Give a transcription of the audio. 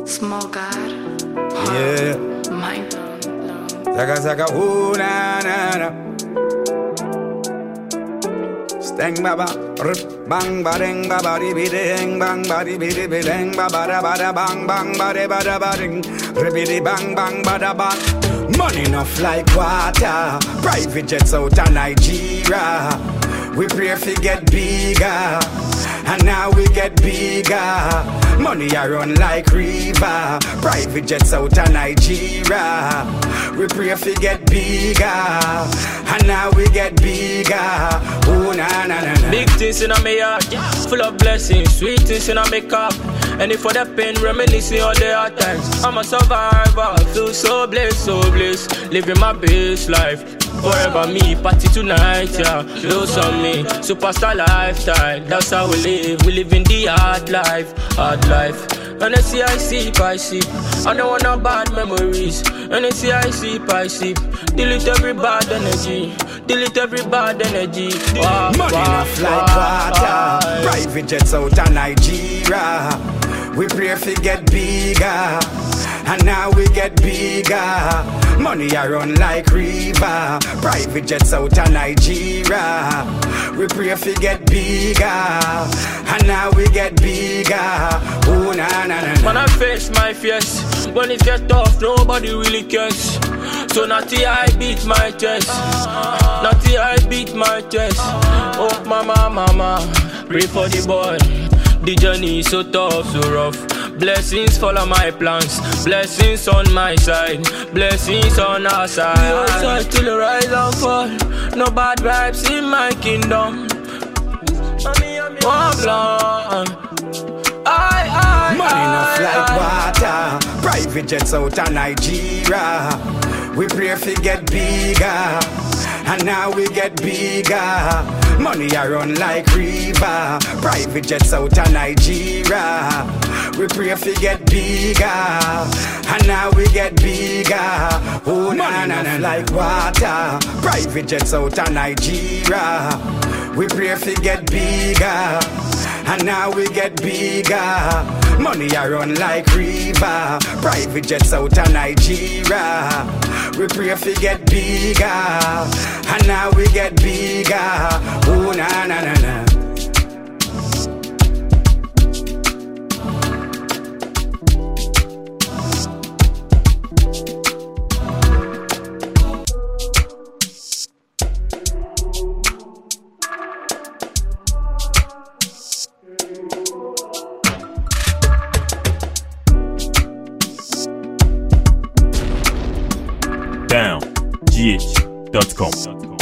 Small God. Yeah. Mind blown. Zaga, ooh, na, na, na. Stang baba, rip, bang, badeng, babadi, bideng, bang, badi, bidi, bideng, babada, bada, bang, bang, bade, bada, bading, ribidi, bang, bang, bada, bang. Money enough like water, private jets out of Nigeria. We pray for get bigger, and now we get bigger. Money I run like river, private jets out of Nigeria. We pray for get bigger, and now we get bigger. Oh na na na na. Big things in my heart, full of blessings, sweet things in my cup. And if for the pain, reminiscing all the hard times. I'm a survivor, feel so blessed, living my best life. Forever me, party tonight, yeah. Lose on me, superstar lifestyle. That's how we live in the hard life. And I see, I don't want no bad memories. And I see, I sip. Delete every bad energy. Money enough like water, private jets out of Nigeria. We pray for get bigger, and now we get bigger. Money I run like river, private jets out of Nigeria. We pray for get bigger, and now we get bigger. Oh na na na na. When I face my fears, when it get tough, nobody really cares. So naughty I beat my chest, Oh mama, pray for the boy. The journey is so tough, so rough. Blessings follow my plans, blessings on my side, blessings on our side. We all side till the rise and fall. No bad vibes in my kingdom. One blood. Money enough like water, private jets out of Nigeria. We pray for get bigger, and now we get bigger. Money I run like river, private jets out of Nigeria. We pray for get bigger, and now we get bigger. Oh na na na, like water, private jets out of Nigeria. We pray for get bigger, and now we get bigger. Money I run like river, private jets out of Nigeria. We pray for get bigger, and now we get bigger. Oh na na na na. downgh.com